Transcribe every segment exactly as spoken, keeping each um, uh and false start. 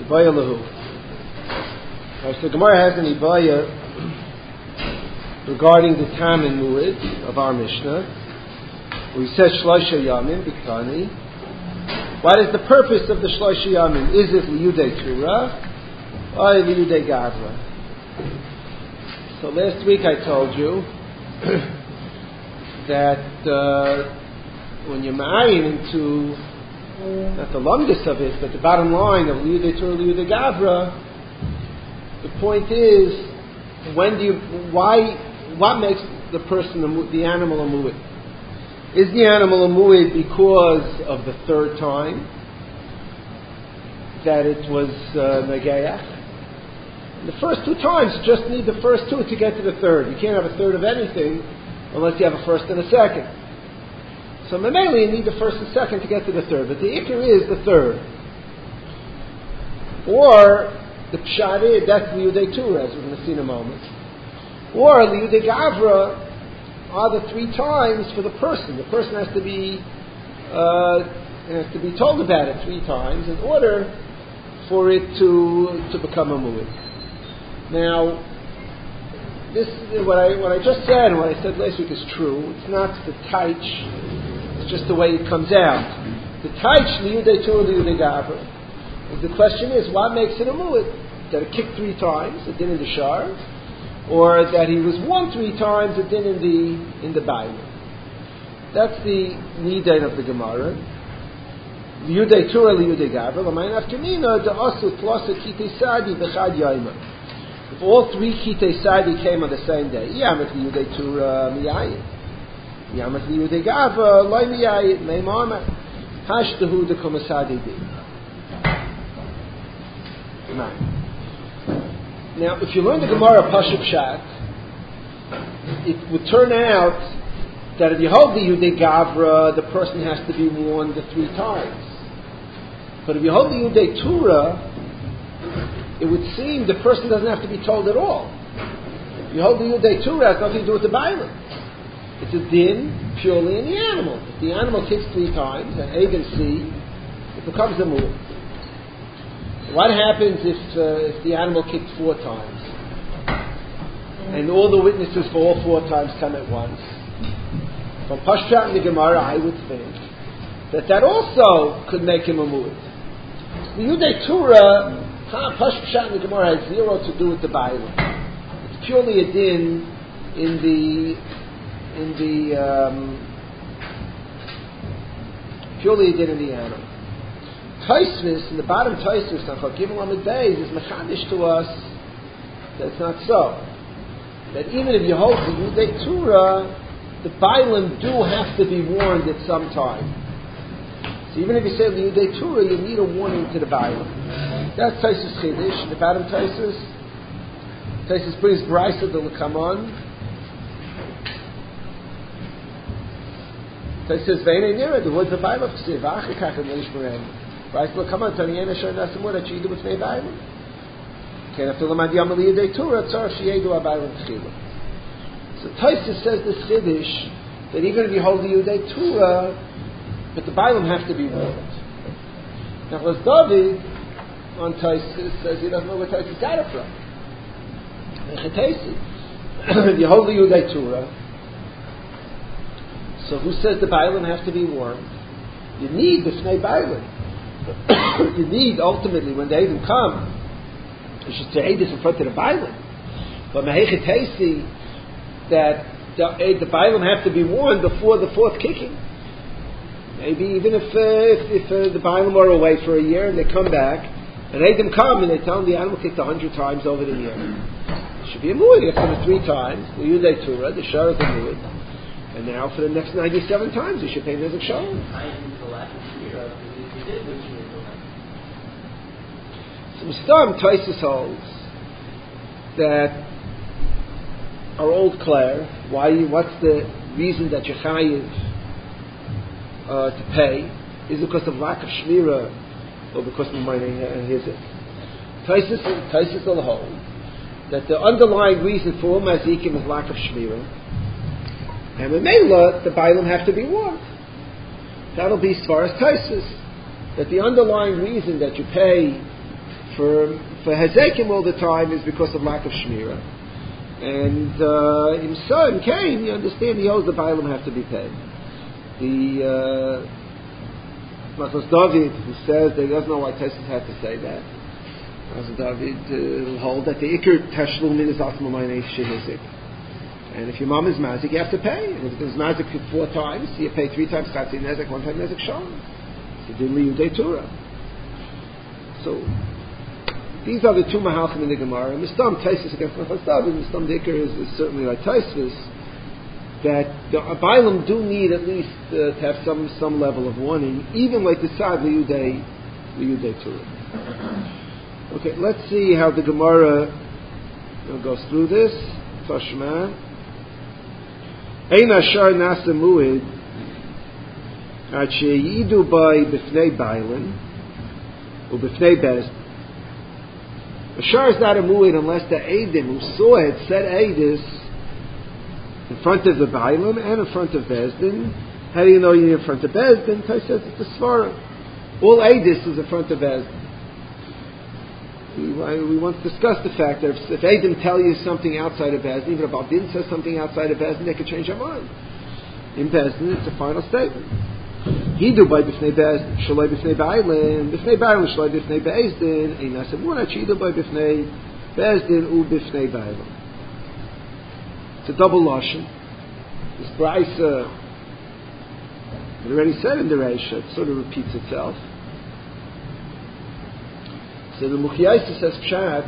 Ibaya lahu. So the Gemara has an Ibaya regarding the Tam and Mu'id of our Mishnah. We said Shloisha Yamin Biktani. What is the purpose of the Shloisha Yamin? Is it Liyudei Tura or Liyudei Gavra? So last week I told you that uh, when you're ma'ayin into not the longest of it, but the bottom line of Liyudei Tura, Liyudei Gavra, the point is, when do you, why, what makes the person, the animal a mu'id? Is the animal a mu'id because of the third time that it was uh, Nageach? The first two times, you just need the first two to get to the third. You can't have a third of anything unless you have a first and a second. So mainly you need the first and second to get to the third. But the ikar is the third. Or the pshat is, that's Liyudei Tura, as we're going to see in a moment. Or Liyudei Gavra are the three times for the person. The person has to be uh, has to be told about it three times in order for it to to become a mu'id. Now, this what I what I just said and what I said last week is true. It's not the taich; it's just the way it comes out. The taich Liyudei Tura, Liyudei Gavra. The question is, what makes it a mu'id? That it kicked three times, it did in the shar, or that he was won three times, it did in the in the Bible. That's the nidain of the Gemara. Liyudei Tura, Liyudei Gavra. L'mayin afkamina the asu tlosa kitei sadi b'chad yaima. If all three kitei sadi came on the same day, yamet Liyudei Tura miyayin, yamet Liyudei Gavra loy miyayin mei ma'amah hashtahu de komasadi di. Now, if you learn the Gemara Pashup Shat, it would turn out that if you hold the Yudei Gavra, the person has to be warned the three times. But if you hold the Yudei Tura, it would seem the person doesn't have to be told at all. If you hold the Yudei Tura, it has nothing to do with the Bible. It's a din purely in the animal. If the animal kicks three times, and A and C, it becomes a mu'id. What happens if uh, if the animal kicked four times, and all the witnesses for all four times come at once? From Pashtat in the Gemara, I would think that that also could make him a mu'id. The Yudei Tura, Pashtat in the Gemara has zero to do with the Bible. It's purely a din in the in the um, purely a din in the animal. Taisvis, in the bottom Taisvis, on Chagim Lamed Beis, is mechadish to us that it's not so. That even if you hold the Yudei Tura, the Bailim do have to be warned at some time. So even if you say the Yudei Tura, you need a warning to the Bailim. That's Taisvis Chidish. In the bottom Taisvis, Taisvis brings Brisa to L'Kamon. Taisvis Veinei Nira, the words of the Bailim, Chsiv, Achikach, and Leish Berem. Right? Well, come on, Tani Yena Shor Nasamur that you do with Nei Bible. Okay, after Lamad Yom Aliyadei Torah, Tzar Sheyedu Abayim Tchila. So Taisus says this Chiddush that even if you hold the Yudei Torah, but the Bible have to be warned. Now, as David on Taisus says he doesn't know where Taisus got it from. If you hold the Yudei Torah, so who says the Bible have to be warned? You need the Snei Bible. You need, ultimately, when the Eidim come, you should say this in front of the Bible. But Mehechet Heisi, that the, the Bible have to be warned before the fourth kicking. Maybe even if uh, if, if uh, the Bible are away for a year and they come back, and Eidim come and they tell them the animal kicked a hundred times over the year. It should be a mu'id. You have to three times, the Yudei Tura, the Shar is a mu'id. And now for the next ninety-seven times, you should pay Nezek Shalom. So Mustam Taisus holds that our old Claire, why? What's the reason that you're chayiv uh, to pay? Is it because of lack of shmira, or because of money? And here's it. Taisus Taisus will hold that the underlying reason for mazikim is lack of shmira, and with Mela, the Bailam have to be warned. That'll be as far as Taisus. That the underlying reason that you pay For for Hezekim all the time is because of lack of Shmira. And uh, in son Cain, you understand he owes the Bailam have to be paid. The Machos uh, David, who says that he doesn't know why Tosfos had to say that. Machos David uh, hold that the Iker Tashlum is Atmamayne Shehizik. And if your mom is mazik, you have to pay. And if it is mazik four times, you pay three times Chatzi Nezek, one time Nezek Shalom. You do Liyudei Torah. So these are the two mahalchim in the Gemara. Mistam Tosfos against Machos David, Mistam Diker is, is certainly like Tosfos, that the Bailam do need at least uh, to have some some level of warning, even like the Sad Liyudei Liyudei Torah. Okay, let's see how the Gemara goes through this. Tashma. Ein ashar nasa muid ad sheyidu by b'fnei Bailam or b'fnei Bezdin. Ashar is not a muid unless the Eidim who saw it said Eidus in front of the Bailam and in front of Bezdin. How do you know you're in front of Bezdin? Tais says it's a svara. All Eidus is in front of Bezdin. We, we once discussed the fact that if, if Eidim tell you something outside of Bezdin, even if Abdin says something outside of Bezdin, they could change their mind. In Bezdin, it's a final statement. Hidu by b'fnei Bezdin, shaloi b'fnei Bailam, b'fnei Bailam, shaloi b'fnei Bezdin, ein nasemuna, hidu by b'fnei Bezdin, u b'fnei Bailam. It's a double lashon. This brayso, it already said in the Reisha, it sort of repeats itself. So the Mukhyaisa says Pshat.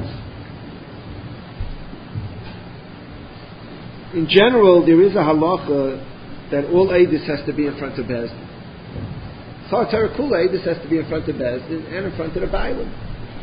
In general, there is a halacha that all Eidus has to be in front of Bezdin. So Terakula Eidus has to be in front of Bezdin and in front of the Bailam.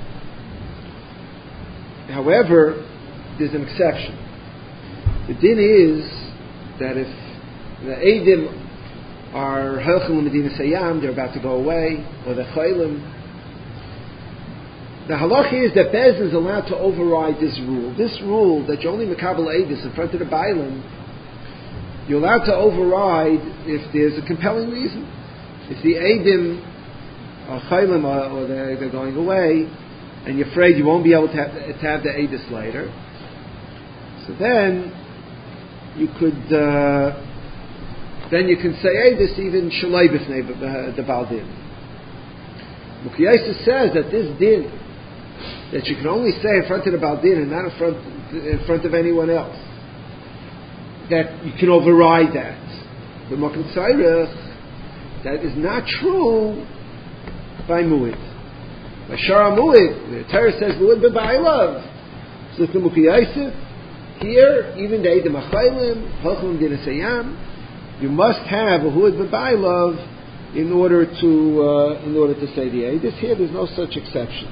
However, there's an exception. The din is that if the Eidim are Helchim Medina Sayyam, they're about to go away, or the Chaylim, the halacha is that Bezdin is allowed to override this rule. This rule that you only Mekabel Eidus in front of the Bailam, you're allowed to override if there's a compelling reason. If the Eidim are Chaylim or they're, they're going away, and you're afraid you won't be able to have, to have the Eidus later, so then you could uh, then you can say Eidus even Shalai B'fnei the Baldin. Mukhyaisa says that this din that you can only say in front of the Baldin and not in front in front of anyone else, that you can override that. But Makan Tzairach, that is not true by Mu'id. By Shara Mu'id, the Torah says Mu'id b'Bailav. So the Mukhyaisa here, even the Eidim Achaylim, Halchim Din Sayam, you must have a Mu'id b'Bailav in order to uh, in order to say the Eidus. Here, there's no such exception.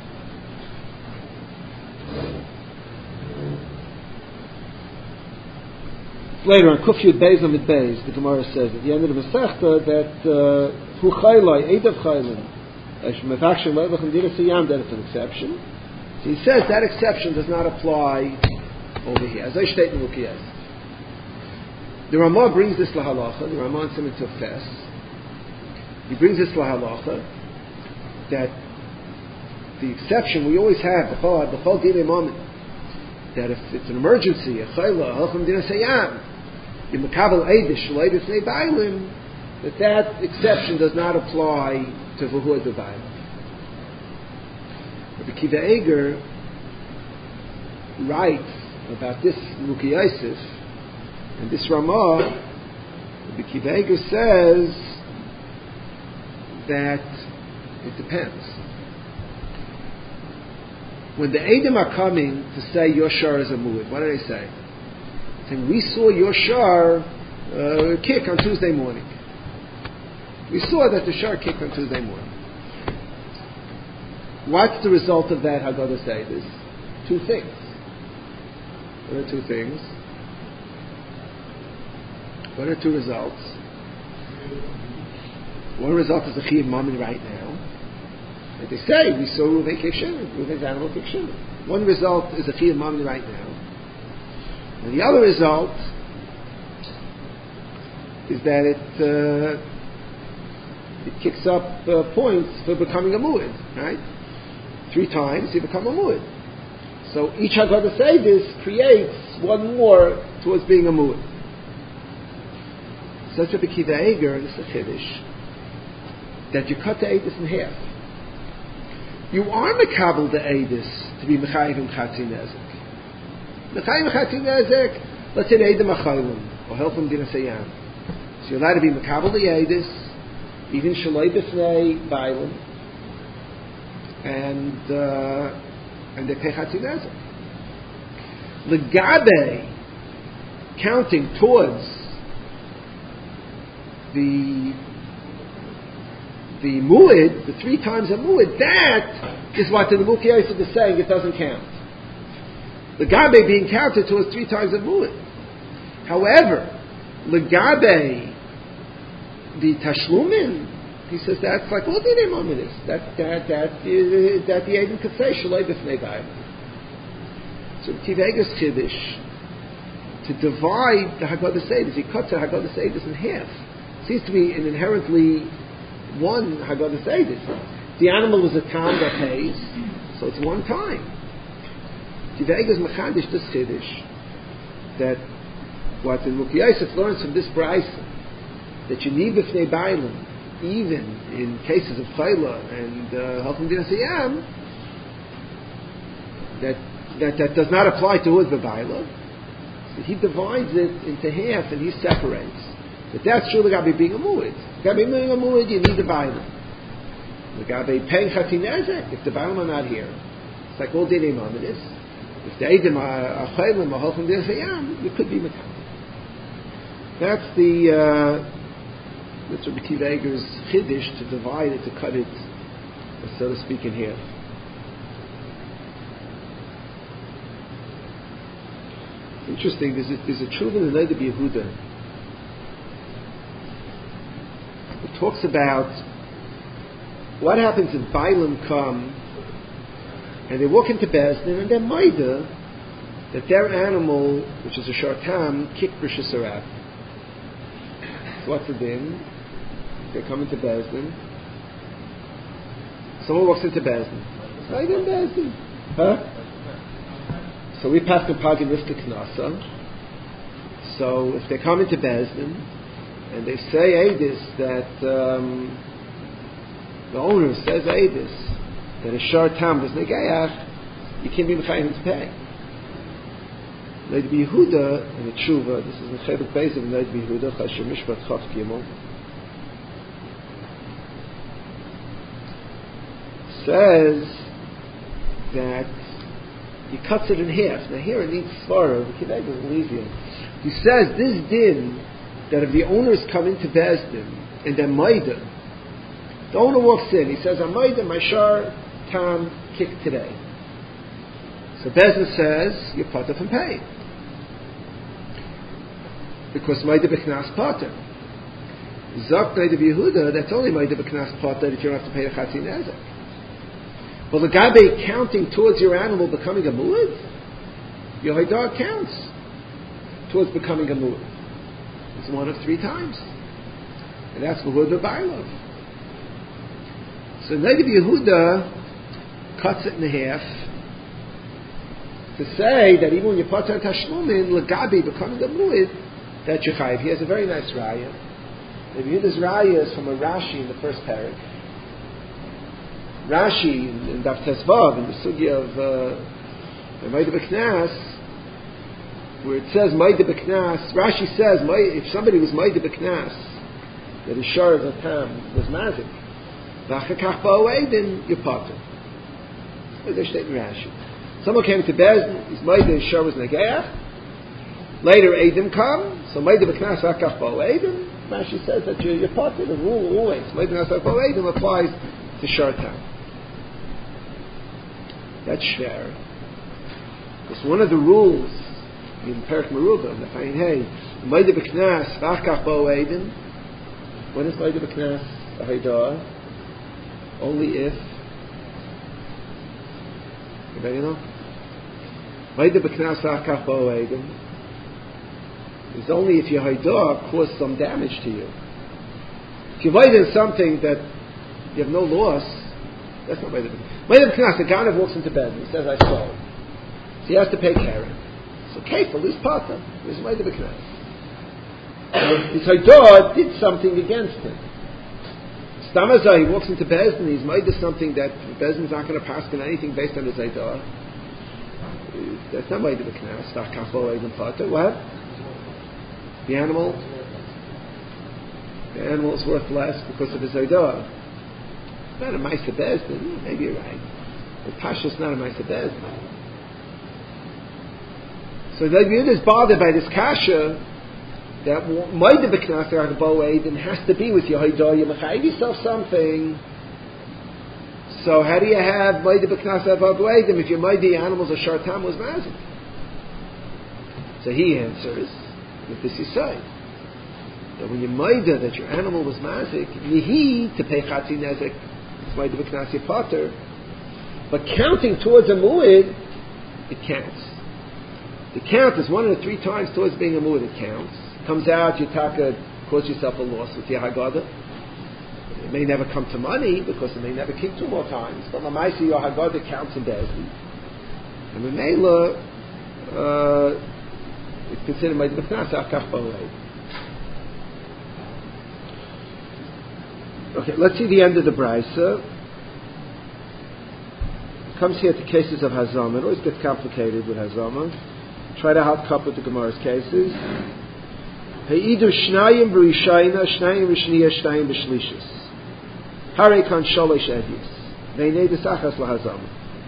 Later on, Kufyud Beis Amid Beis, the Gemara says at the end of the Masechta that Hu Chaylai Eidav Chaylim Mefachshim Leivach and Dina Siyam, that it's an exception. So he says that exception does not apply over here. As I state in Lukiyas, the Ramah brings this lahalacha. The Ramah in Siman Tuf Tes, he brings this lahalacha that the exception we always have the Chol Dinei Moment, that if it's an emergency, a Chayla Halchim Dina Siyam, in Mekabel Eidish Shalei B'fnei Bailim, that that exception does not apply to V'huad B'Bailim. Rabbi Kiva Eger writes about this Luki Yosef, and this Ramah, Rabbi Kiva Eger says that it depends. When the Eidim are coming to say Yoshar is a Mu'id, what do they say? Saying, we saw Yoshar uh, kick on Tuesday morning. We saw that the Shar kicked on Tuesday morning. What's the result of that Haggadah say this? Two things. What are two things? What are two results? One result is the Chiyuv Mammon right now. Like they say, we saw Reuven kick Shimon. Reuven's animal kick Shimon. One result is the Chiyuv Mammon right now. And the other result is that it uh, it kicks up uh, points for becoming a mu'id, right? three times, you become a mu'id. So each Haggadah Seidis creates one more towards being a mu'id. So that's Rabbi Akiva Eiger, this is a chiddush, that you cut the Eidus in half. You are mekabel the Eidus to be mechayiv and chatzi nezek. Mechayiv and chatzi nezek, let's say the Eidim achaylim, or help them din asayam. So you're allowed to be mekabel the Eidus, even shaloi b'fnei bailim, and uh, and they pay chatzi nezek. Legabe, counting towards the the mu'id, the three times a mu'id, that is what the Nebuchadnezzar Yosef is saying, it doesn't count. The gabe being counted towards three times a mu'id. However, legabe, the tashlumin, he says that's like all the name is. That that that uh, that the Aiden could say shaloi b'fnei b'ayim. So Tivegas chiddush to divide the Haggadah Seidus, he cuts the Haggadah Seidus in half. Seems to be an inherently one Haggadah Seidus. The animal is a tam that pays, so it's one time. Tivegas mechadish this chiddush that what the Nebuchadnezzar Yosef learns from this brayso, that you need b'fnei b'ayim even in cases of chayla and halachim din asiyam, that that that does not apply towards the b'ayla. So he divides it into half and he separates. But that's true. The gabi being a mu'id. The gabi being a mu'id, you need the b'ayla. The gabi paying chatzi nezek. If the b'ayla are not here, it's like all dinei mamadis. If the eidim are chaylim or halachim din asiyam, you could be mekabel. That's the. Uh, That's Rabbi Akiva Eiger's chiddush, to divide it, to cut it, so to speak, in half. Interesting. There's a, there's a truth in the Noda B'Yehuda. It talks about what happens if Bailam come and they walk into Bezdin and they're maida that their animal, which is a shartam, kicked Rishus Harab. So what's the din? They come into Bezdin. Someone walks into Bezdin. Right in Bezdin. Huh? So we pass the Pagin Rifta Knasa. So if they come into Bezdin and they say Eidis that um, the owner says Eidis that a shar tam does negayach, you can't be mechayim to pay. Noda B'Yehuda in the Tshuva, this is in Cheduk Beis of Noda B'Yehuda, Chashem Mishpat Chaf Gimel, says that he cuts it in half. Now here it needs svara, the Kidai doesn't leave you. He says this din, that if the owners come into Bezdin and they're maida, the owner walks in, he says, I'm maida, my shar tam kicked today. So Bezdin says, you're part of and paid. Because maida b'knas pater. Zok Noda B'Yehuda, that's only maida b'knas pater that you don't have to pay a chatzi nezek. Well, the gabe counting towards your animal becoming a mu'id, your haidah counts towards becoming a mu'id. It's one of three times. And that's mu'id b'bailov. So Noda B'Yehuda cuts it in half to say that even when you put on tashlumin, legabi becoming a mu'id, that you're chayiv. He has a very nice raya. Noda B'Yehuda's raya is from a Rashi in the first parak. Rashi in, in Daf Tezvav, in the sugya of uh, Maida B'Knas, where it says Maida B'Knas, Rashi says if somebody was Maida B'Knas, that his shar of a tam was mazik, v'achakach ba'oedim yipater. What's their statement, Rashi? Someone came to Bezdin, his Maida, his shar was negayach. Later, Eidim come, so Maida B'Knas v'achakach ba'oedim. Rashi says that you're yipater. The rule always Maida B'Knas v'achakach ba'oedim applies to shar tam. That's shver. Because one of the rules in Perak Merubah, the Chayin Hey, Maida B'Knas v'achkach ba'oedim. When is Maida B'Knas a haidah? Only if. Anybody know? Maida B'Knas v'achkach ba'oedim is only if your haidah caused some damage to you. If you're Maida in something that you have no loss, that's not Maida B'Knas. Moed b'knas, the Ganav walks into bed and he says, I stole. So he has to pay Karen. So Kefil, he's Pata. He's Moed b'knas. His Haidor did something against him. Stamazah, he walks into Bezdin, he's made to something that Bezdin's not going to pass on anything based on his Haidor. That's not made to the Knas. What? The animal? The animal is worth less because of his Haidor. It's not a Maisa Bezdin. Maybe you're right. But Pasha's not a Maisa Bezdin. So the Yud is bothered by this Kasha that Moed b'knas Boedin has to be with your Haidor. You mechayiv yourself something. So how do you have Moed b'knas Boedin if your Moed animals are shartam was mazik? So he answers with this Yisai that when you Moed that your animal was mazik, yihi to pay chatzi nezek, it's Moed b'knas Potter, but counting towards a mu'id, it counts. The count is one of the three times towards being a mu'id. It counts. Comes out, you taka, cause yourself a loss with your Haggadah. It may never come to money because it may never kick two more times. But Lamaisi, your Haggadah counts in Bezdin. And Memela, uh, it's considered Moed b'knas Akach Boed. Okay, let's see the end of the Brisa. Comes here to cases of Hazama. It always gets complicated with Hazama. Try to help cup with the Gemara's cases. Heidu shnayim b'rishayna, shnayim b'shniya, shnayim b'shlishis. Harei kan sholosh edis. Veinei desachas lahazama.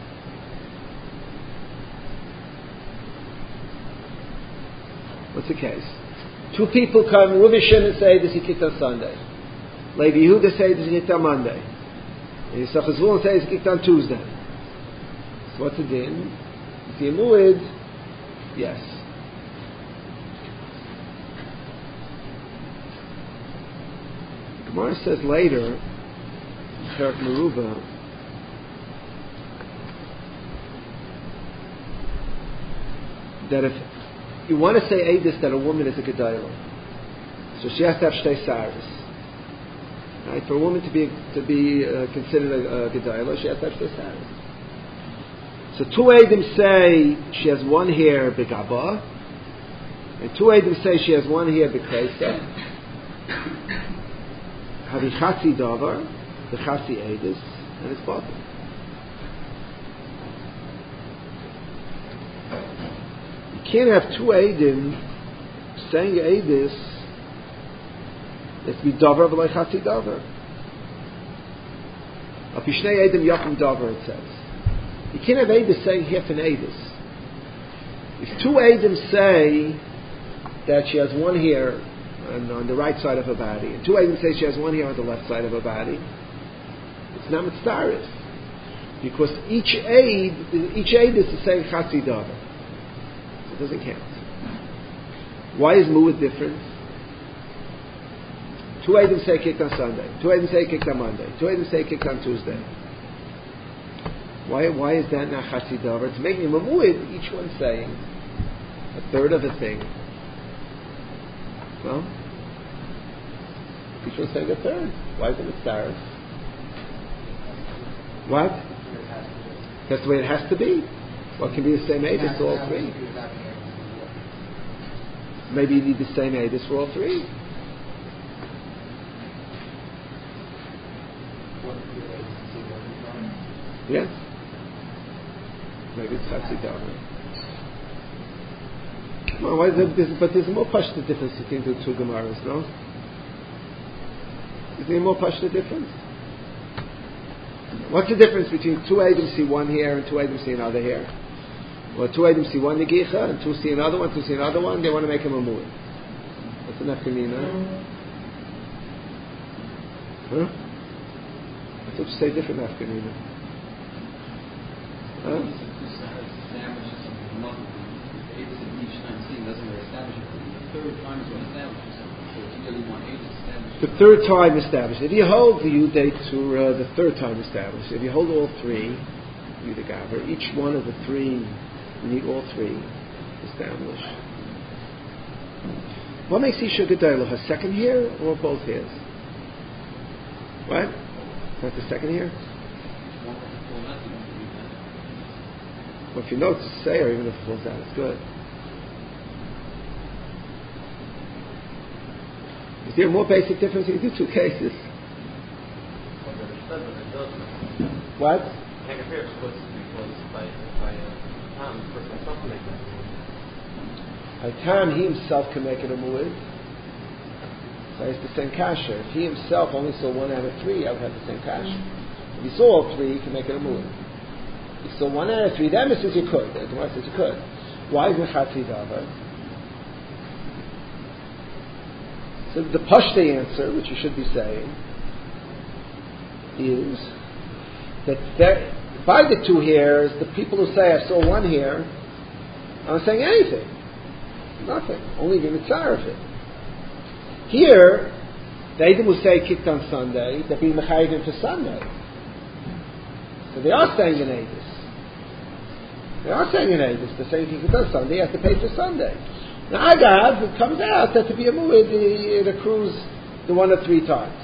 What's the case? Two people come, Ruvi Shimon say, does he kicked on Sunday? Levi Yehuda say, does he kicked on Monday? And Yisachar Zvulun say, does he kicked on Tuesday? So what's the din? If he mu'id, yes. Gemara says later, Perak Meruba, that if you want to say Eidus that a woman is a Gedailah, so she has to have Shtei Saris. Right? For a woman to be to be uh, considered a, a Gedailah, she has to have Shtei Saris. So two Eidim say she has one hair Begabah, and two Eidim say she has one hair Bekresa. Havi Chatzi Davar, the Chatzi Eidus, and it's bottom. You can't have two Eidim saying Eidus that to be Davar v'loi Chatzi Davar. Apishnei Eidim Yakum Davar, it says. You can't have Eidus saying half an Eidus. If two Eidim say that she has one hair and on the right side of her body, and two Eidim say she has one hair on the left side of her body, it's not mitzvah, because each Eid, each Eidus is saying Chatzi Davar. So it doesn't count. Why is Mu'ud different? Two Eidim say kicked on Sunday. Two Eidim say kicked on Monday. Two Eidim say kicked on Tuesday. Why? Why is that not Chatzi Davar? It's making a Mu'ud, each one saying a third of a thing. Well, each one saying a third. Why isn't it Sarah? What? That's the way it has to be. Well, it can be the same age as all three. Maybe you need the same age as for all three. Yes. Maybe it's Chatzi Davar. Well, why is there, but there's a more pashta difference between the two Gemaras, no? Is there a more pashta difference? What's the difference between two Eidim see one here and two Eidim see another here? Well, two Eidim see one Negicha and two see another one, two see another one, they want to make him a Mu'ud. What's the nafkamina? Huh? I thought you say different nafkamina. Huh? The third time established. If you hold the Yudei Tzura, the third time established. If you hold all three, Yudei Gaver, each one of the three, you need all three established. What makes Isha Gedailah? Her second hair or both hairs? What? Not the second hair? Well, if you know it's a Seir, even if it falls down, it's good. Is there a more basic difference? You can do two cases. What? By time he himself can make it a mu'id, so it's the same kasha. If he himself only saw one out of three, I would have the same kasha. If he saw all three, he can make it a mu'id. If he saw one out of three, then it says you could. The Gemara says you could. Why is mechatzi davar? So the Pashte answer, which you should be saying, is that there, by the two hairs, the people who say I saw one hair aren't saying anything. Nothing. Only the mitzvah of it. Here, the Eidim who say kicked on Sunday, they're being mechayivim for Sunday. So they are saying an Eidus. They are saying an Eidus. They're saying kicked on Sunday, you have to pay for Sunday. Now, Agav, it comes out that to be a mu'id, it accrues the one or three times.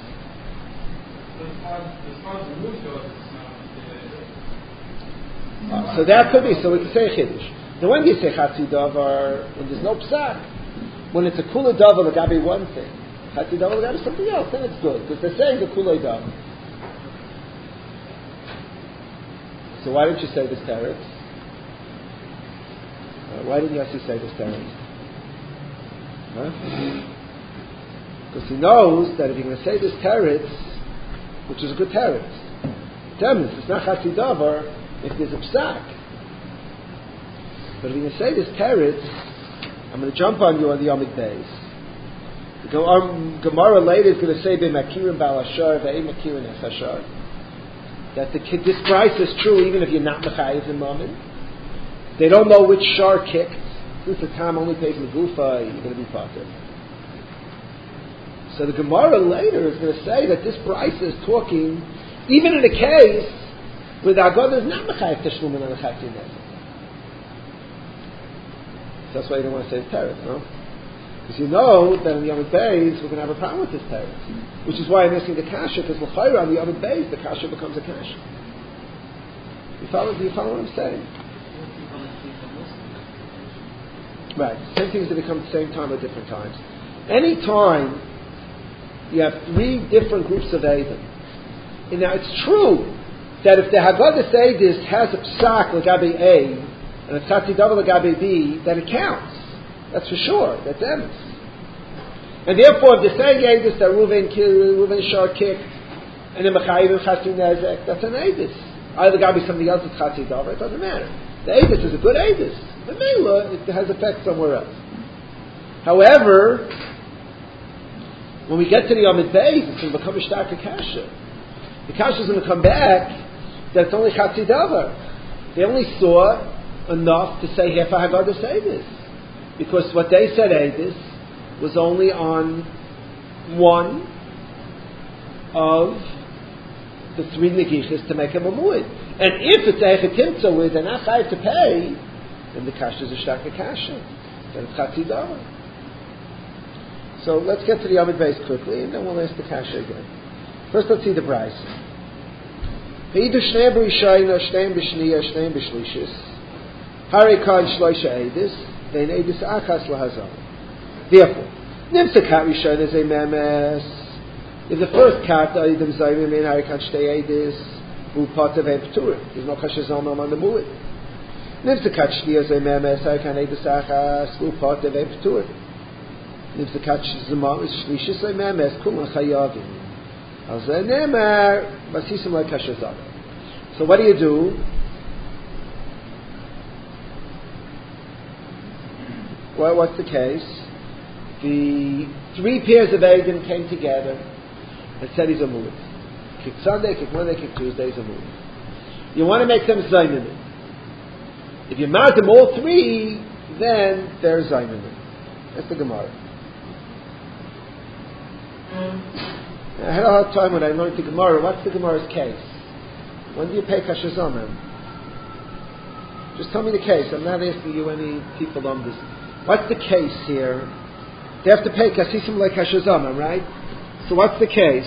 Uh, so that could be, so we can say Chiddush. Now when you say Chatzi Davar, when there's no Psak, when it's a Kula Davar, it got to be one thing. Chatzi Davar, it got to be something else, then it's good, because they're saying the Kula Davar. So why didn't you say this teretz? Uh, why didn't Yossi say this teretz? Huh? Because he knows that if you're going to say this teretz, which is a good teretz, teretz, it's not Chatzi Davar if there's a Psak. But if you're going to say this teretz, I'm going to jump on you on the Yomid Beis. The Gemara later is going to say B'makirin Bal Ashar Ve'ei Makirin Es Ashar, that the this price is true even if you're not mechayiv in moment. They don't know which shar kicked. Since the time only pays Megufa, you're going to be potter. So the Gemara later is going to say that this price is talking even in a case where the Agada is not mechayiv teshlumin on a chatzi nezek. That's why you don't want to say teretz, no? Because you know that in the Yomid Beis we're going to have a problem with this teretz, which is why I'm asking the kasha, because l'chayra on the Yomid Beis the kasha becomes a kasha. You follow? Do you follow what I'm saying? Right. Same things that become at the same time at different times. Any time you have three different groups of Eidim. And now it's true that if the Haggadah Eidus has a psak l'gabe A and a Chatzi Davar l'gabe B, that it counts. That's for sure. That's emes. And therefore, if they're saying Eidus that Reuven Reuven Shar kicked and then Mechayim Chatzi Nezek, that's an Eidus. Either got to be something else that's Chatzi Davar. It doesn't matter. The Eidus is a good Eidus. The Mela, it has effect somewhere else. However, when we get to the Yomid Beis, it's going to become a Shtaka Kasha. The Kasha is going to come back that it's only Chatzi Davar. They only saw enough to say half a Haggadah Eidus. Because what they said Eidus was only on one of the three Negichas to make him a Mu'id. And if it's Eichet Timtza with an Achayv to pay, then the Kasha is a Shtaka Kasha. Then it's Chatzi Davar. So let's get to the Yomid Beis quickly, and then we'll ask the Kasha again. First, let's see the Bryce. V'yidu shnei b'rishayna, shnei b'shniya, shnei b'shlishis. Harei kan shloisha eidis, ve'in eidis achas lahazal. Therefore, nimsa kat rishayna zeh memes. If the first kat eidim zayim in harei kan shtei eidis, v'u pata ve'en p'turim. There's no kasha zalmam on the mu'id. Nimsa kat shniya zeh memes, harei kan eidis achas, v'u pata ve'en p'turim. Nimsa kat shlishis zeh memes, kulan chayavim. So what do you do? Well, what's the case? The three pairs of Eidim came together and said he's a Mu'id. Kick Sunday, kick Monday, kick Tuesday, he's a Mu'id. You want to make them Zayminim. If you mount them all three, then they're Zayminim. That's the Gemara. I had a hard time when I learned the Gemara. What's the Gemara's case? When do you pay Kasher Zomim? Just tell me the case. I'm not asking you any people on this. What's the case here? They have to pay Kasisim like Kasher Zomim, right? So what's the case?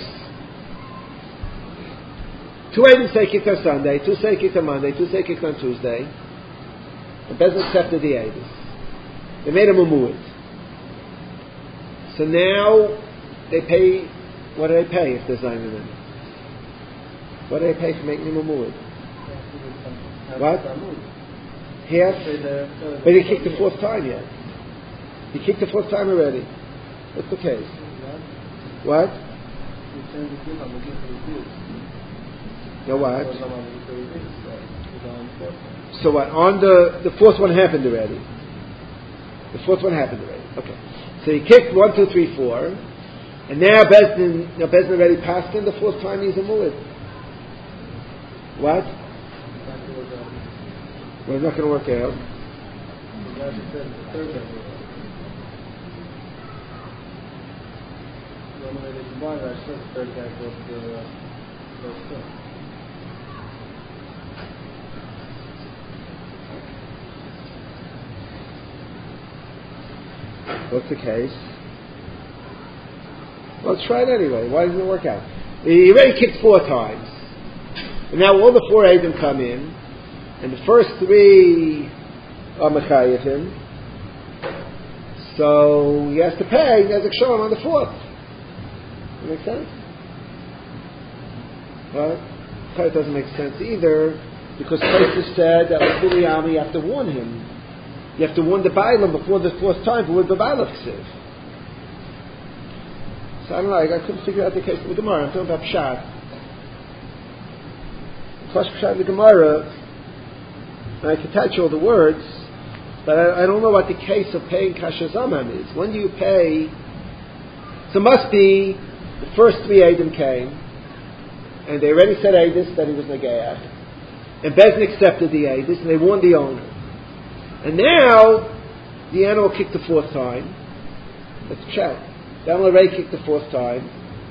Two Eidim say kick on Sunday, two say kick on Monday, two say kick on Tuesday. And Bezdin accepted the Eidus. They made him a mu'id. So now they pay. What do they pay if there's nine of them? What do they pay for making him a mu'id? What? Half? But he kicked the fourth time yet. He kicked the fourth time already. What's the case? What? No what? So what? On the the fourth one happened already. The fourth one happened already. Okay. So he kicked one, two, three, four, and now Bezdin, now Bezdin already passed him. The fourth time he's a mu'id. What? Well, it's not going to work out. What's the case? Well, let's try it anyway. Why doesn't it work out? He already kicked four times. And now all the four Eidim come in. And the first three are Mechayev him. So he has to pay Nezek Shalom on the fourth. That makes sense? Well, it doesn't make sense either, because Tosfos said that with Bilyam you have to warn him. You have to warn the Bailam before the fourth time for what the Bailam says. So I don't know, I couldn't figure out the case of the Gemara. I'm talking about Pshat. The question Pshat of the Gemara, and I can touch all the words, but I, I don't know what the case of paying Kasher Zaman is. When do you pay? So it must be the first three Eidim came, and they already said Eidus that he was Negayach, and Bezdin accepted the Eidus, and they warned the owner. And now the animal kicked the fourth time. Let's check. The animal already kicked the fourth time,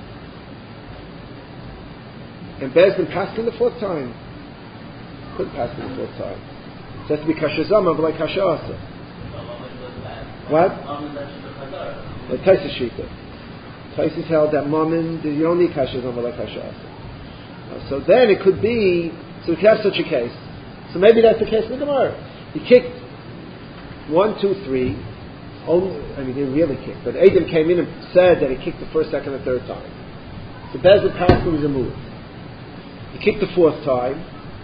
and Bezdin passed in the fourth time. Couldn't pass in the fourth time. So it has to be Kasher Zaman, but like Kasher Asa. What? The Taisus Shita. Taisus held that Mammon, you don't need Kasher Zaman, but like Kasher Asa. So then it could be, so we could have such a case. So maybe that's the case in the Gemara. He kicked one, two, three. Only, I mean, he didn't really kick, but Eidim came in and said that he kicked the first, second, and third time. So Bezdin passed him was a move. He kicked the fourth time,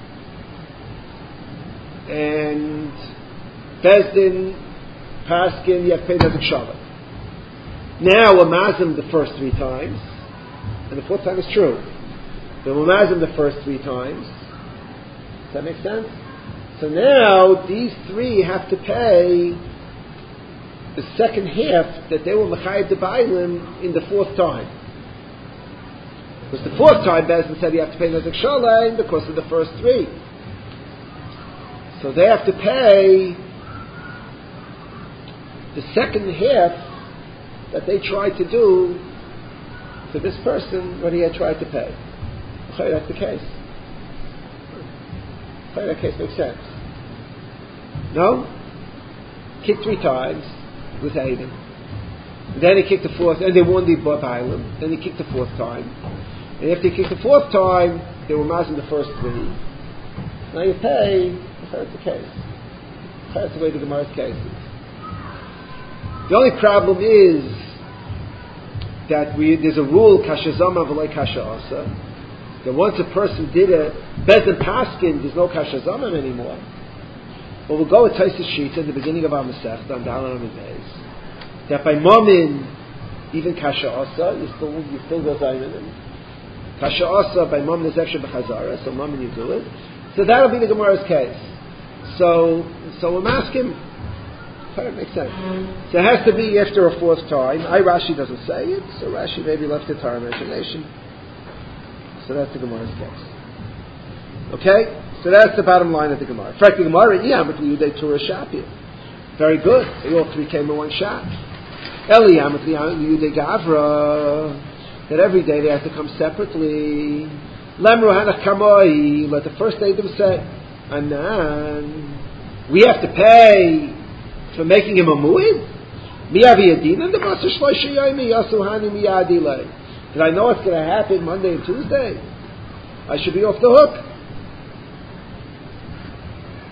and Bezdin passed him. You have to pay Nezek Shalom. Now we'll mazim the first three times, and the fourth time is true. Then we'll mazim the first three times. Does that make sense? So now these three have to pay the second half that they were mechayev the bailim in the fourth time. Because the fourth time Bezdin said you have to pay Nezek Shalom because of the first three. So they have to pay the second half that they tried to do to this person what he had tried to pay. Okay, that's the case. Okay, that case makes sense. No? Kicked three times with Eidim. Then he kicked the fourth, and they won the Bailam. Then he kicked the fourth time. And after he kicked the fourth time, they were mazing the first three. Now you pay, that's the case. That's the way the Gemara's case is. The only problem is that we, there's a rule, Kasher Zaman v'loi Kasher Asa, that once a person did a Bezdin Paskin, there's no Kasher Zaman anymore. But we'll go with Taisus Shita in the beginning of our Masech, on Dalan Amid Beis, that by Momin, even Kasher Asa, you still, you still go Zayman. Kasher Asa, by Momin is Efshe B'Chazara, so Momin you do it. So that'll be the Gemara's case. So, so we'll ask him. That makes sense. So it has to be after a fourth time. I Rashi doesn't say it, so Rashi maybe left it to our imagination. So that's the Gemara's case. Okay? So that's the bottom line of the Gemara. In fact, the Gemara, yeah, but Yudei Torah Shapir. Very good. They all three came in one shot. Eliyam with Yudei Gavra. That every day they have to come separately. Lemru Hanach Kamoi. Let the first day them say, Anan. We have to pay for making him a mu'id? Miyavi Adin and the Master Shloisha Yomi Yasuhani Miyadilei. Did I know what's going to happen Monday and Tuesday? I should be off the hook.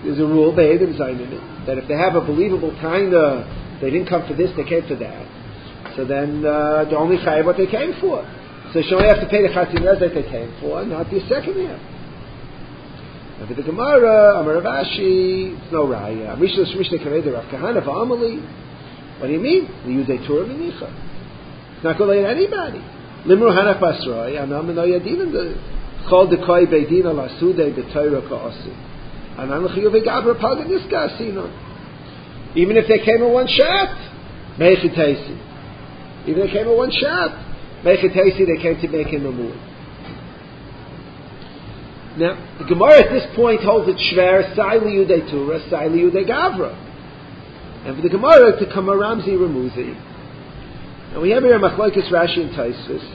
there's a rule, Be'edim Zainin, that if they have a believable taina, they didn't come for this, they came for that. So then uh, they're only chayav what they came for. So you only have to pay the chatzin that they came for, not the second year. Now with the Gemara, Amar Rav Ashi, it's no raya. Mishnah Mishnah Kamei Rav Kahana v'Amali. What do you mean? The Yudei Torah Minicha. It's not going to let anybody. Limru Hanach Basroi, Anam and Oyadin, the Chol Dekoi Beidin al Asudei B'Torah Ka'asu. Anam L'chiyuvei Gabra Pagan Niska Asino. Even if they came in one shot, Meichitesi. Even if they came in one shot, Meichitesi, they came to make him a move. Now, the Gemara at this point holds it shver, Sai Liyudei Torah, Sai Liyudei Gavra. And for the Gemara to come Ramzi Ramuzi. And we have here Machlokes Rashi and Tosfos.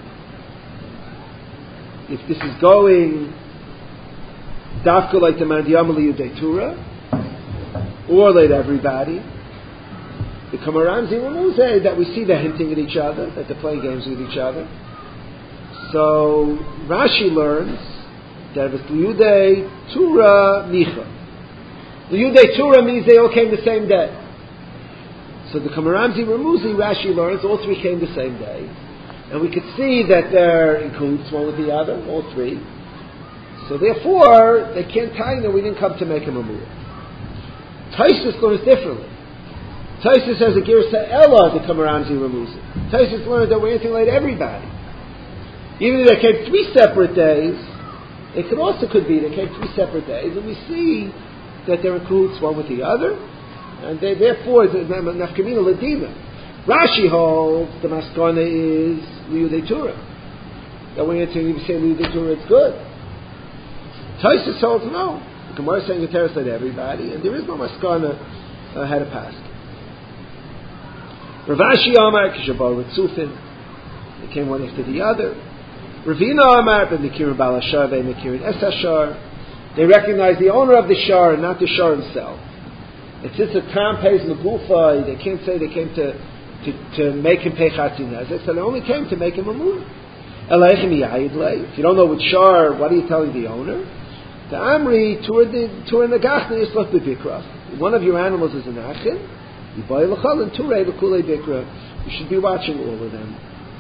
If this is going Dafka like the Mandiyam Liyudei Torah, or like everybody, the Kamaramzi Ramuzi, that we see they're hinting at each other, that they're playing games with each other. So Rashi learns that if it's Liyudei Torah Nicha. Liyudei Torah means they all came the same day. So the Kamaramzi Ramuzi, Rashi learns, all three came the same day. And we could see that they're in cahoots one with the other, all three. So therefore, they can't tie that we didn't come to make him a move. Tosfos learns differently. Tosfos has a Girsa Ella, the Kamaramzi Ramuzi. Tosfos learns that we're anything like everybody. Even if they came three separate days, it could also could be they came three separate days, and we see that they're in cahoots one with the other. And they, therefore, it's nafkamina ladina. Rashi holds the maskana is liyudei Torah. That when you're saying liyudei Torah, it's good. Tosfos holds no. The Gemara is saying the Torah said everybody, and there is no maskana uh, how to pass. Rav Ashi Amar kishabar ritzufin. They came one after the other. Ravina Amar ben Mekirin Balashar ben Mekirin Esashar. They recognize the owner of the shar and not the shar himself. It since the Tam pays Megufa, they can't say they came to, to, to make him pay Chatzin Nezek, so they only came to make him a move. If you don't know which shar, what are you telling the owner? The Amri, Tur Nagachna Yislach B'Bikra. One of your animals is an Achin, Yibai L'chal, and Turei B'Kulei Bikra. You should be watching all of them.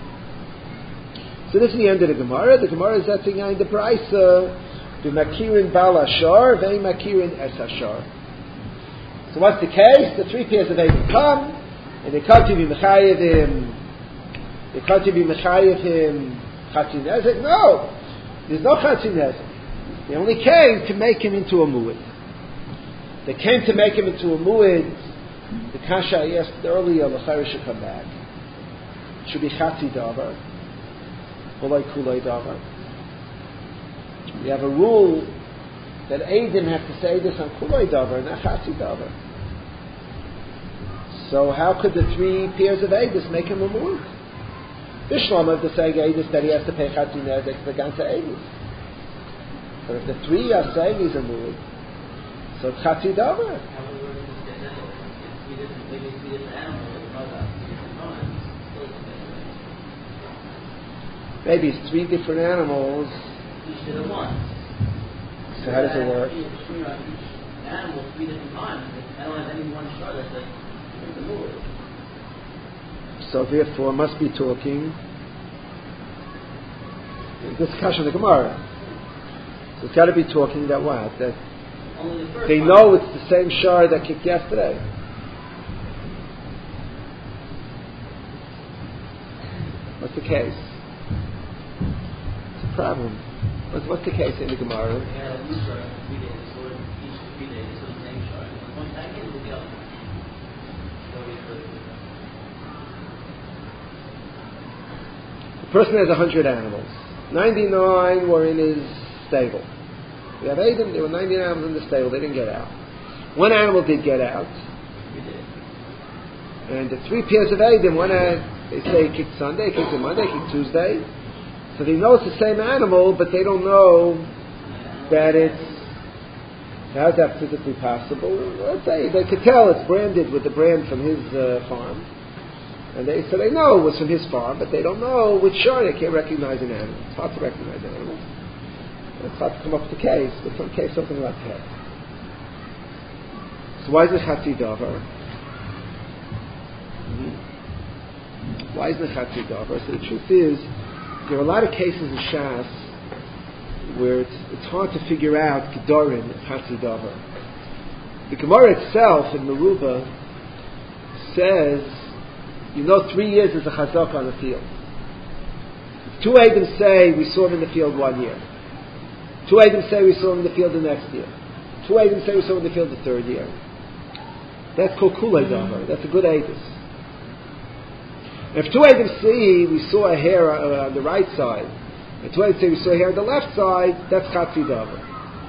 So this is the end of the Gemara. The Gemara is setting in the Braisa, B'Makirin Bal Ashar, V'Makirin Es Ashar. So what's the case? The three pairs of Eidim come, and they come to be Mechayev him, they come to be Mechayev him, Chatzin Nezek? No! There's no Chatzin Nezek. They only came to make him into a Mu'id. They came to make him into a Mu'id. The Kasha I asked earlier, L'chayr should come back. It should be Chatzi Davar, Kulay Kulay Davar. We have a rule that Eidim have to say this on Kulay Davar, not Chatzi Davar. So how could the three pairs of Eidim make him a move? Bishlam of the saying Eidim that he has to pay Chatzi Nezek for Gansa Eidim. But if the three are saying he's a move, so it's Chatzi Davar. Maybe it's three different animals. Each of the ones. So how does it work? Each animal three different times. I don't have any one shot that's like the move. So therefore, must be talking. Discussion of the Gemara. So it's got to be talking that what that Only the first they one. know it's the same shar that kicked yesterday. What's the case? It's a problem. What's, what's the case in the Gemara? They had a new shot in three days, so each three days, so the same shot. One back in with the other one. So we could. The person has a hundred animals. Ninety-nine were in his stable. We have Eidim, there were ninety-nine animals in the stable, they didn't get out. One animal did get out. We did. And the three pairs of Eidim, one had, they say kicked Sunday, kicked on Monday, kicked Tuesday. So they know it's the same animal, but they don't know that it's, how's that physically possible? Let's say they could tell it's branded with the brand from his uh, farm. And they, so they know it was from his farm, but they don't know which shore. They can't recognize an animal. It's hard to recognize an animal. It's hard to come up with a case, but some case, something like that. So why is it Chatzi Davar? Mm-hmm. Why is it Chatzi Davar? So the truth is, there are a lot of cases in Shas where it's, it's hard to figure out Gedorim and Chatzi Davar. The Gemara itself in Meruba says, you know, three years is a chazak on the field. If two Eidim say we saw him in the field one year, two Eidim say we saw him in the field the next year, two Eidim say we saw him in the field the third year, that's called Kulei Davar. That's a good Eidus. If two Eidim see we saw a hair on the right side, and two Eidim say we saw a hair on the left side, that's Chatzi Davar.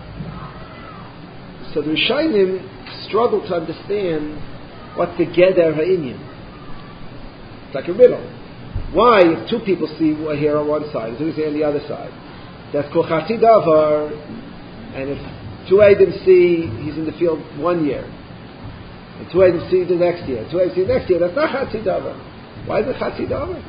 So the Rishonim struggle to understand what's the Geder Ha'inyan. It's like a riddle. Why, if two people see a hair on one side, and two see on the other side, that's called Chatzi Davar, and if two Eidim see he's in the field one year, and two Eidim see the next year, two Eidim see the next year, that's not Chatzi Davar. Why is it Chatzi Davar?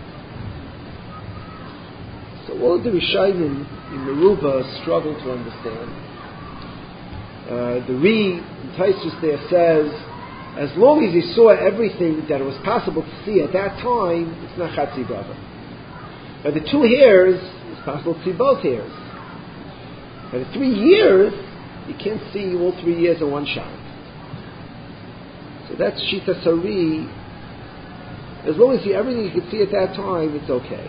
So all the Rishonim in Meruba struggle to understand. Uh, the Ri in Taisus there says, as long as he saw everything that it was possible to see at that time, it's not Chatzi Davar. By the two hairs, it's possible to see both hairs. By the three years, you can't see all three years in one shot. So that's Shita Sari. As long as you see everything you can see at that time, it's okay.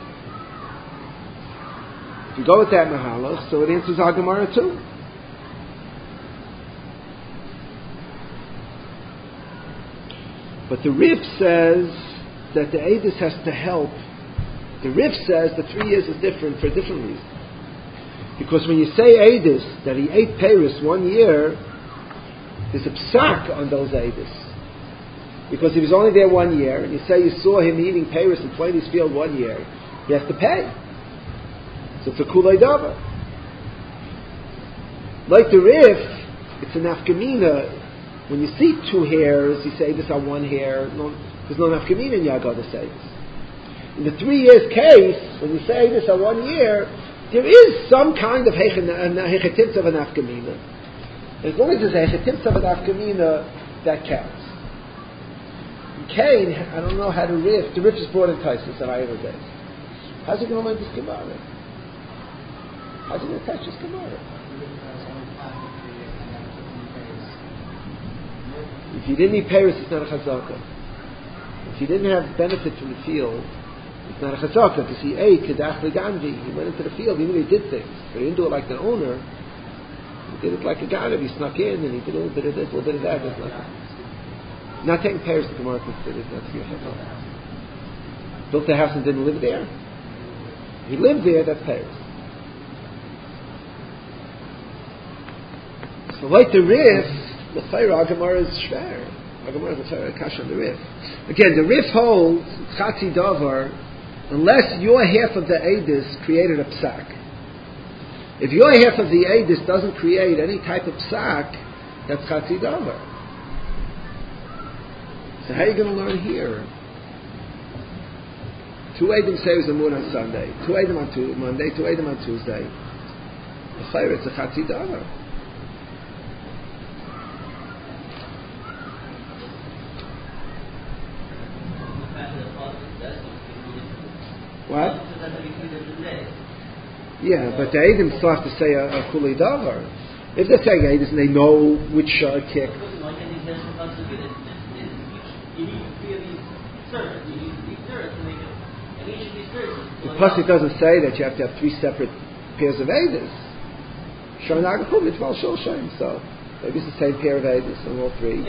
If you go with that Mahalach, so it answers our Gemara too. But the Rif says that the Eidus has to help. The Rif says that three years is different for a different reason. Because when you say Eidus, that he ate Paris one year, there's a psak on those Eidus. Because he was only there one year, and you say you saw him eating Paris in Twain's field one year, he has to pay. So it's a Kulei Davar. Like the Rif, it's an Nafkamina. When you see two hairs, you say this are one hair. No, there's no nafkamina in Yagad to say this. In the three years case, when you say this are one year, there is some kind of hechetimtz of a nafkamina. As long as there's a hechetimtz of a nafkamina, that counts. In Cain, I don't know how to riff. The riff is brought in Taisus and I ever days. How's he going to learn this Gemara? How's he going to catch this Gemara? If you didn't eat Paris, it's not a chazaka. If you didn't have benefit from the field, it's not a chazaka. Because he ate kedach leganvi. He went into the field, even though he did things. But he didn't do it like the owner. He did it like a ganav. He snuck in and he did a little bit of this, a little bit of that. There's nothing. Not taking Paris, the Gemara considers not to be a chazaka. Built a house and didn't live there. He lived there, that's Paris. So like the Rif, the Chayra Gemara is shver. Gemara is a kash on the Rif. Again, the Rif holds Chatzi Davar unless your half of the Eidus created a psak. If your half of the Eidus doesn't create any type of psak, that's Chatzi Davar. So how are you going to learn here? Two Eidim say it was a moon on Sunday, two Eidim on tu- Monday, two Eidim on Tuesday. The Chayra, it's a Chatzi Davar. What? Yeah, but the Eidim still have to say a, a Kulei Davar. If they're saying Eidim and they know which shard kick. The pasuk doesn't say that you have to have three separate pairs of Eidim. So maybe it's the same pair of Eidim on all three.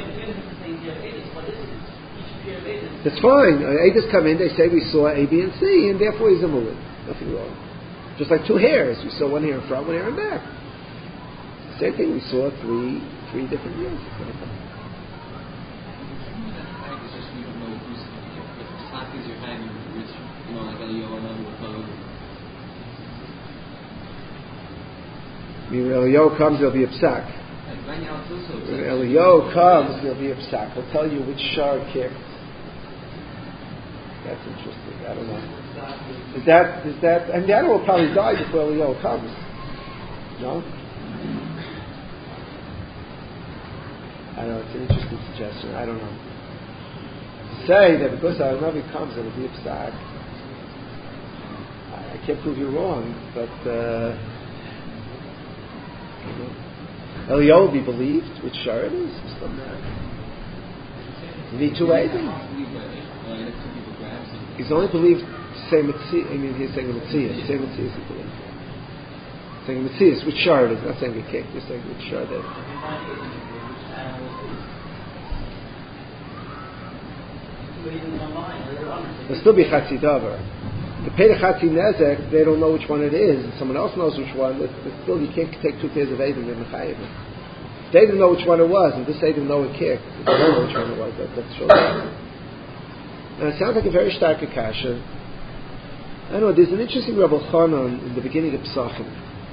That's fine. Uh, Eidos come in, they say we saw A, B, and C, and therefore he's a mulid. Nothing wrong. Just like two hairs. We saw one hair in front, one hair in back. Same thing, we saw three three different views. When Eliyahu comes, there'll be a psak. When Eliyahu comes, there'll be a psak. He'll tell you which shard kicked. That's interesting. I don't know. Is that, is that, and the animal will probably die before Eliyahu comes. No? I don't know, it's an interesting suggestion. I don't know. To say that because Navi comes, it'll be a psak. I, I can't prove you wrong, but uh, you know, Eliyahu will be believed, which shar it is. You need two ways. He's only believed to say Metzias. I mean, he's saying a Metzias. Say Metzias he believes. Saying Metzias, which shar it is. Not saying a cake. He's saying which shar it is. There'll still be Chatzi Davar. To pay the Chatzi Nezek, they don't know which one it is. And someone else knows which one. But, but still, you can't take two pairs of Eidim and Mechayev. They didn't know which one it was, and this Eidim know it kicked. They don't know which one it was. That, that's true. Now, it sounds like a very stark akasha. I don't know, there's an interesting Rabbi Chanan in the beginning of Pesachim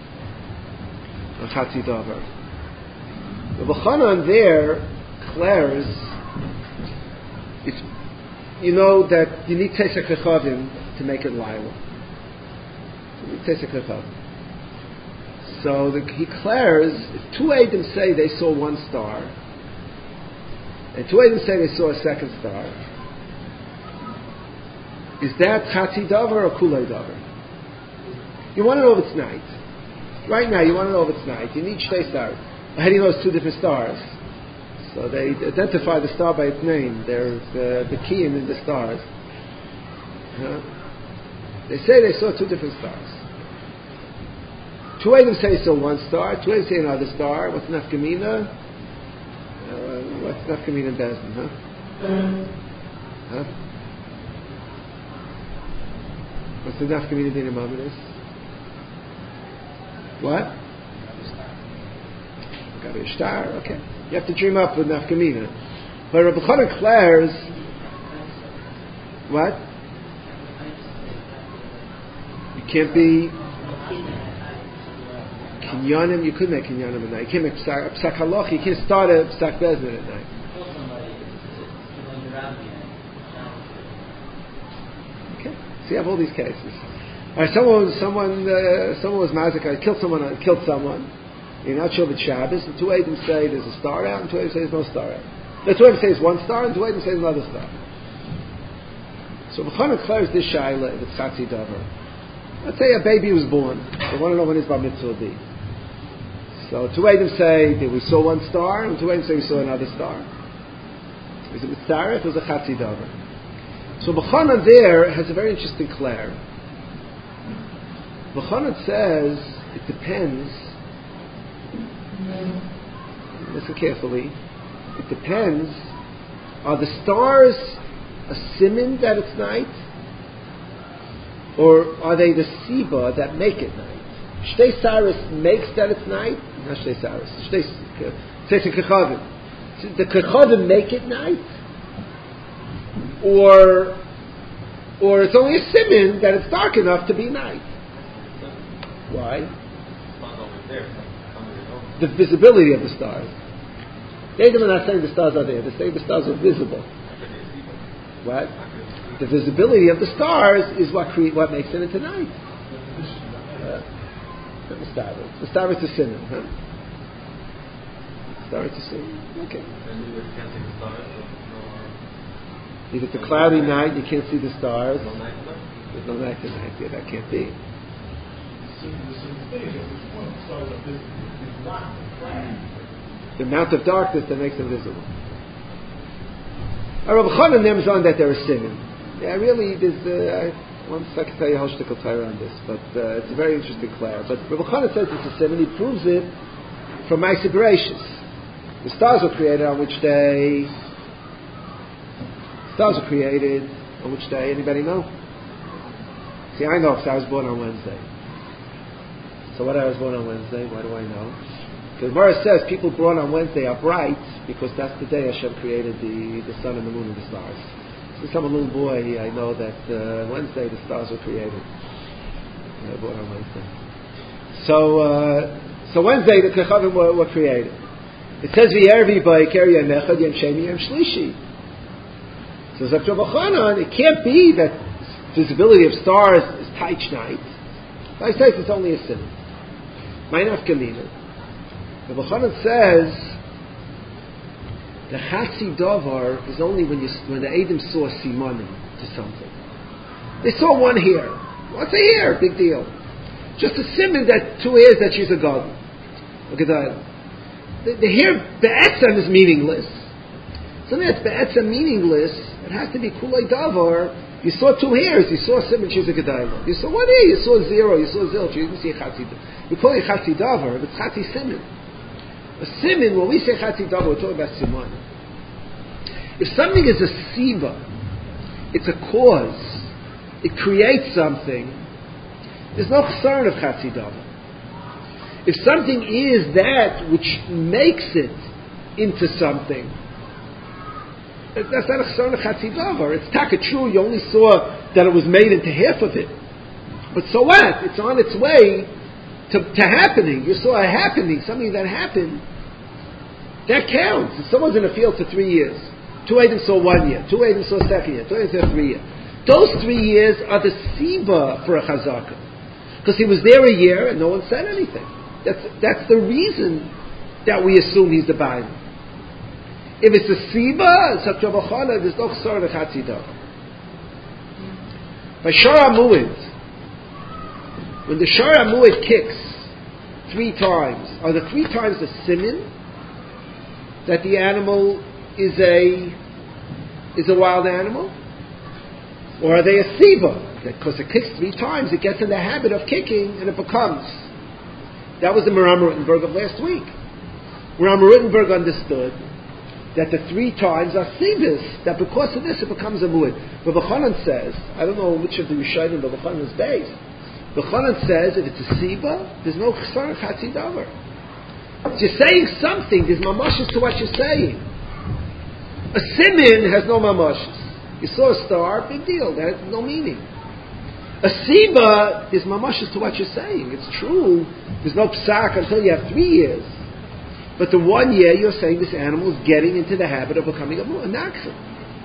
on Chatzi Davar. Rabbi Chanan there declares, it's, you know that you need Tesek Echavim to make it Laila. You need Tesek Echavim. So the, he declares, if two Eidim say they saw one star, and two Eidim say they saw a second star, is that Chatzi Davar or Kulei Davar? You want to know if it's night. Right now, you want to know if it's night. You need Shtei stars. How do you know it's two different stars? So they identify the star by its name. There's uh, the key in the stars. Huh? They say they saw two different stars. Two of them say so one star. Two of them say another star. What's Nafkamina? Uh, what's Nafkamina in Bezdin? Huh? Huh? What's the Nafkamina din Imam is? What? Got to be a star. Okay. You have to dream up with Nafkamina. But Rabbi Chanan declares, what? You can't be Kinyanim. You could make Kinyanim at night. You can't make Psak, psak Halach. You can't start a Psak Bezdin at night. Okay. So you have all these cases. All right, someone, someone, uh, someone was massacred, killed someone, uh, killed someone. You're not sure if it's Shabbos, and two Eidim say there's a star out, and two Eidim say there's no star out. The two Eidim say it's one star, and two Eidim say there's another star. So B'chana declares this Shaila if it's Chatzi Davar. Let's say a baby was born. They want to know when his Bar Mitzvah will be. So two Eidim say that we saw one star, and two Eidim say we saw another star. Is it Mitzaref? It was a Chatzi Davar. So B'chana there has a very interesting clair. B'chana says it depends. Listen carefully. It depends. Are the stars a siman that it's night, or are they the siba that make it night? Shtei saris makes that it's night. Not shtei saris. Shtei kechavim. The kechavim make it night, or or it's only a siman that it's dark enough to be night. Why? The visibility of the stars. They are not saying the stars are there. They're saying the stars are visible. What? The visibility of the stars is what create what makes it into night. Uh, the star, the star is a siman, huh? Star is a siman. Okay. If it's a cloudy night, you can't see the stars. There's no night tonight. Yeah, that can't be. The amount of darkness that makes them visible. Rabbi Chanan names on that they're a siman. Yeah, really, there's uh, one second to tell you how shtickle tire on this, but uh, it's a very interesting clair. But Rabbi Chanan says it's a siman. He proves it from Ma'aseh Bereishis. The stars were created on which day? Stars were created on which day? Anybody know? See, I know because I was born on Wednesday. So what I was born on Wednesday, why do I know? Because Mara says people born on Wednesday are bright because that's the day Hashem created the, the sun and the moon and the stars. Since I'm a little boy, I know that uh, Wednesday the stars were created. I was born on Wednesday. So uh, so Wednesday the Kechavim were, were created. It says V'yervi ba'ikar yom echad yom sheni yom shlishi. So Zak Rabbi Chanan, it can't be that visibility of stars is tight night. I say it's only a sin. My nafkamina. Rabbi Chanan says The Chatzi Davar is only when you when the Eidim saw Simanim to something. They saw one hair. What's a hair? Big deal. Just a siman that two hairs that she's a god. Look at that. The, the hair be'etzem is meaningless. Something that's be'etzem meaningless, it has to be kulei davar. You saw two hairs. You saw a siman, she's a gedayla. You saw one hair. You saw zero. You saw zilch. You didn't see a chatzi. We call it chatzi davar, but it's chatzi siman. A siman, when we say chatzi davar, we're talking about siman. If something is a siba, it's a cause, it creates something, there's no chsaron of chatzi davar. If something is that which makes it into something, that's not a chsaron of chatzi davar. It's taka true, you only saw that it was made into half of it. But so what? It's on its way To, to happening. You saw a happening, something that happened. That counts. If someone's in the field for three years, two Eidim saw one year, two Eidim saw second year, two Eidim saw three years. Those three years are the siba for a chazaka. Because he was there a year and no one said anything. That's, that's the reason that we assume he's the Ba'al. If it's a siba, it's a Rabachana, there's no chsar of chatzi davar. By Shara Mu'id, when the Shara Mu'id kicks three times, are the three times the simin that the animal is a is a wild animal? Or are they a siba? Because it kicks three times, it gets in the habit of kicking and it becomes. That was the Meram Rittenberg of last week. Meram Rittenberg understood that the three times are sibis, that because of this it becomes a mu'id. But B'chanan says, I don't know which of the Rishonim but B'chanan is based, the Chanan says if it's a siba, there's no chsar chatzi davar. If you're saying something, there's mamashis to what you're saying. A simin has no mamashis. You saw a star, big deal. That has no meaning. A siba, there's mamashis to what you're saying. It's true. There's no psak until you have three years. But the one year you're saying this animal is getting into the habit of becoming a, a naksa.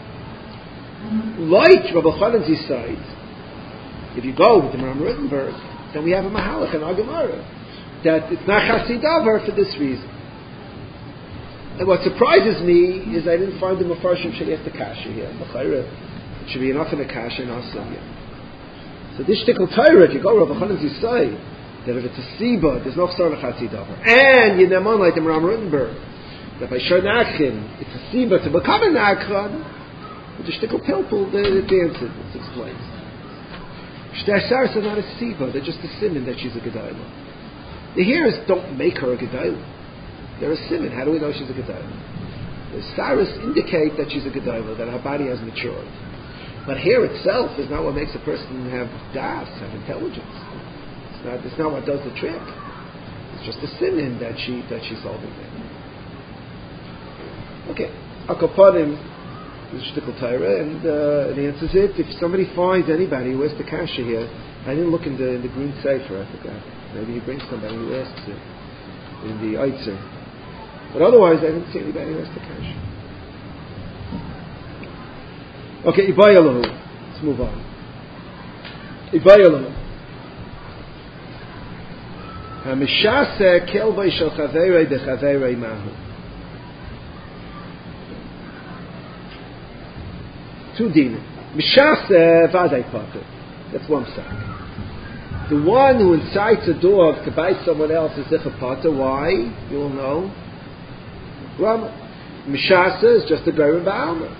Like Rabbi Chanan's side. If you go with the Meram Rittenberg, then we have a mahalach in our Gemara that it's not chatzi davar for this reason. And what surprises me is I didn't find the Mefarshim should ask the kasha here. It should be enough in the kasha in our sugya. So this shtickle Torah, if you go Rabbi Chanan's say that if it's a siba, there's no chsar chatzi davar, and you neman like the Meram Rittenberg that by shar nachin it's a siba to become a nachan, with the shtickle pilpul, the answer it's explained. Shtei saras are not a siba; they're just a siman that she's a gedayla. The hairs don't make her a gedayla; they're a siman. How do we know she's a gedayla? The saras indicate that she's a gedayla, that her body has matured. But hair itself is not what makes a person have das, have intelligence. It's not. It's not what does the trick. It's just a siman that she that she's holding there. Okay, Akapadim. Shtickle Torah, and uh, the answer is it. If somebody finds anybody who has the kasha here, I didn't look in the, in the green sefer, I forgot. Maybe you bring somebody who asks it in the Eitzer. But otherwise, I didn't see anybody who has the kasha. Okay, Ibayalahu. Let's move on. Ibayalahu. Hamishase kelbay shel chaverei de chaverei mahu. Two dinim. Mishase vaday pater. That's one psak. The one who incites a dog to bite someone else is zicha pater. Why? You will know. Grama. Mishase is just a geirim ba'alma.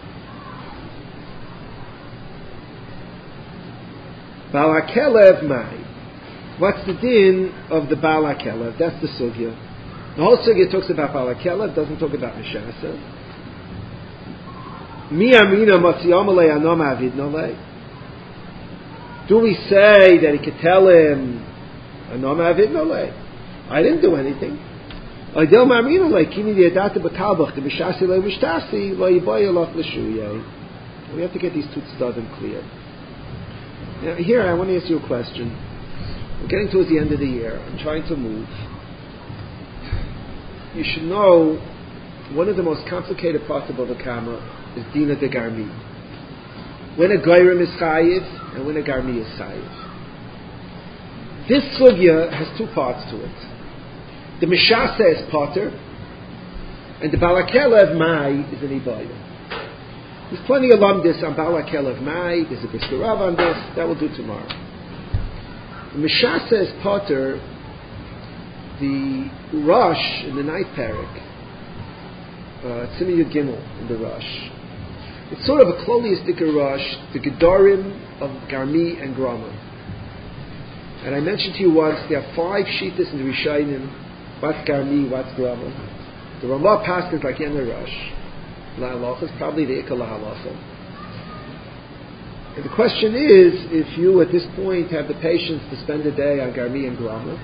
Baal HaKelev mai. What's the din of the Baal HaKelev? That's the sugya. The whole sugya talks about Baal HaKelev, doesn't talk about Mishase. Do we say that he could tell him, I didn't do anything. We have to get these two tzadim clear. Now, here I want to ask you a question. We're getting towards the end of the year. I'm trying to move. You should know one of the most complicated parts of the Kama is Dina de Garmi. When a Gairim is Chayiv and when a Garmi is Chayiv. This sugya has two parts to it. The Mishase is Potter And the Balakelev Mai is an Ibayim. There's plenty of Lamdis on Balakelev Mai. There's a Brisker Rav on this. That will do tomorrow. The Meshasa is Potter, the Rosh in the ninth parak, uh, Tzimah Yud Gimel in the Rosh. It's sort of a Kloliistic Rosh, the Gedorim of Garmi and Grama. And I mentioned to you once, there are five Shittas in the Rishayim, what's Garmi, what's Grama. The Ramah passes like in the Rosh. La halacha is probably the Ikka la halacha. And the question is, if you at this point have the patience to spend a day on Garmi and Grama,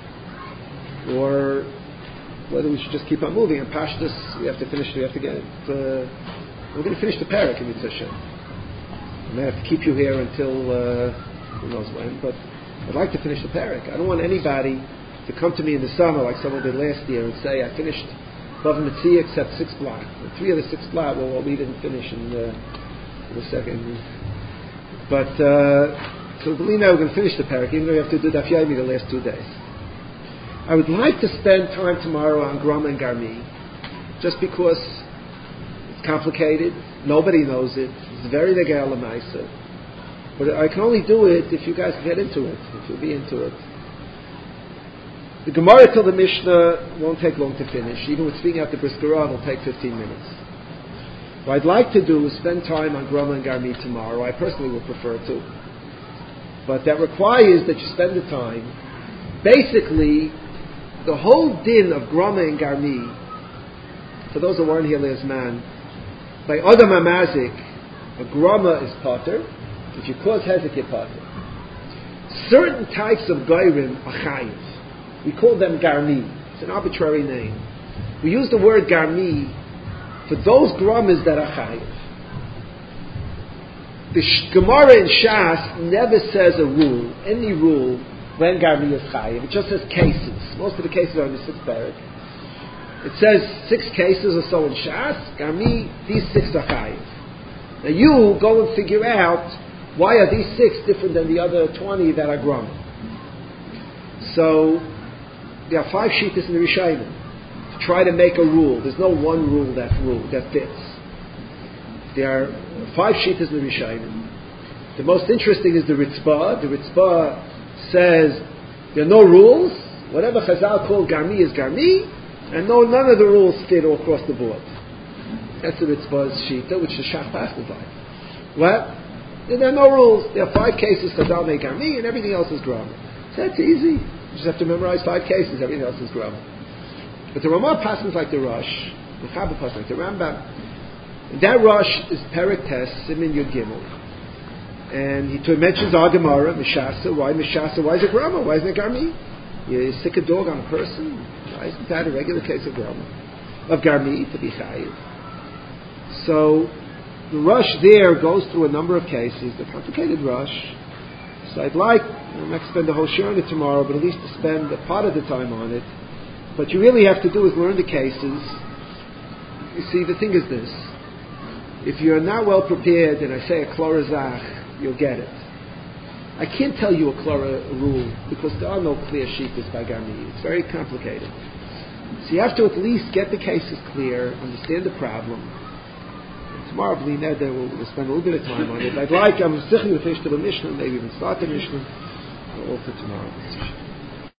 or whether we should just keep on moving. And Pashtus, we have to finish, we have to get it. Uh, we're going to finish the parak in Mitzvah Shem. I may have to keep you here until uh, who knows when, but I'd like to finish the parak. I don't want anybody to come to me in the summer like someone did last year and say, I finished Bava Metzia except six blot. And three of the six blot, well, well we didn't finish in the, in the second. But, uh, so believe me, we're going to finish the parak, even though we have to do Daf Yomi the last two days. I would like to spend time tomorrow on Grama and Garmi, just because it's complicated, nobody knows it, it's very Negel L'Maisa. But I can only do it if you guys get into it, if you'll be into it. The Gemara till the Mishnah won't take long to finish. Even with speaking out the Brisker Rav, it'll take fifteen minutes. What I'd like to do is spend time on Grama and Garmi tomorrow. I personally would prefer to. But that requires that you spend the time. Basically, the whole din of Grama and Garmi, for those who weren't here last man, by Adam Amazik, a Grama is Potter. If you cause Hezek, you're Potter. Certain types of Gairim are Chayiv. We call them Garmi. It's an arbitrary name. We use the word Garmi for those Gramas that are Chayiv. The Gemara in Shas never says a rule, any rule, when Garmi is Chayiv. It just says cases. Most of the cases are in the sixth parak. It says six cases or so in Shas. Garmi, these six are Chayiv. Now you go and figure out why are these six different than the other twenty that are Grama. So there are five shittas in the Rishayim to try to make a rule. There's no one rule that rule that fits. There are five shittas in the Rishayim. The most interesting is the Ritzbah. The Ritzbah says there are no rules. Whatever Chazal called Garmi is Garmi, and no, none of the rules fit all across the board. That's the Ritzbah's shita, which the Shach passes like. Well, there are no rules. There are five cases Chazal make Garmi, and everything else is Grama. So that's easy. You just have to memorize five cases. Everything else is Grama. But the Ramah passes like the Rosh, the Chabad passes like the Rambam. And that Rosh is Perek Tes, Simin Yud Gimel. And he mentions our Gemara, Meshasa. Why Meshasa? Why is it Grama? Why isn't it Garmi? You stick a dog on a person? Why isn't that a regular case of Grama? Of Garmi, to be Chayiv. So, the Rosh there goes through a number of cases, the complicated Rosh. So I'd like, I'm not going to spend the whole share on it tomorrow, but at least to spend a part of the time on it. What you really have to do is learn the cases. You see, the thing is this. If you're not well prepared and I say a klorazach, you'll get it. I can't tell you a klora rule because there are no clear shittas by Garmi. It's very complicated. So you have to at least get the cases clear, understand the problem. And tomorrow, believe me, we'll, we'll spend a little bit of time on it. I'd like, I'm siching to finish to the Mishnah, maybe even start the Mishnah, all for tomorrow.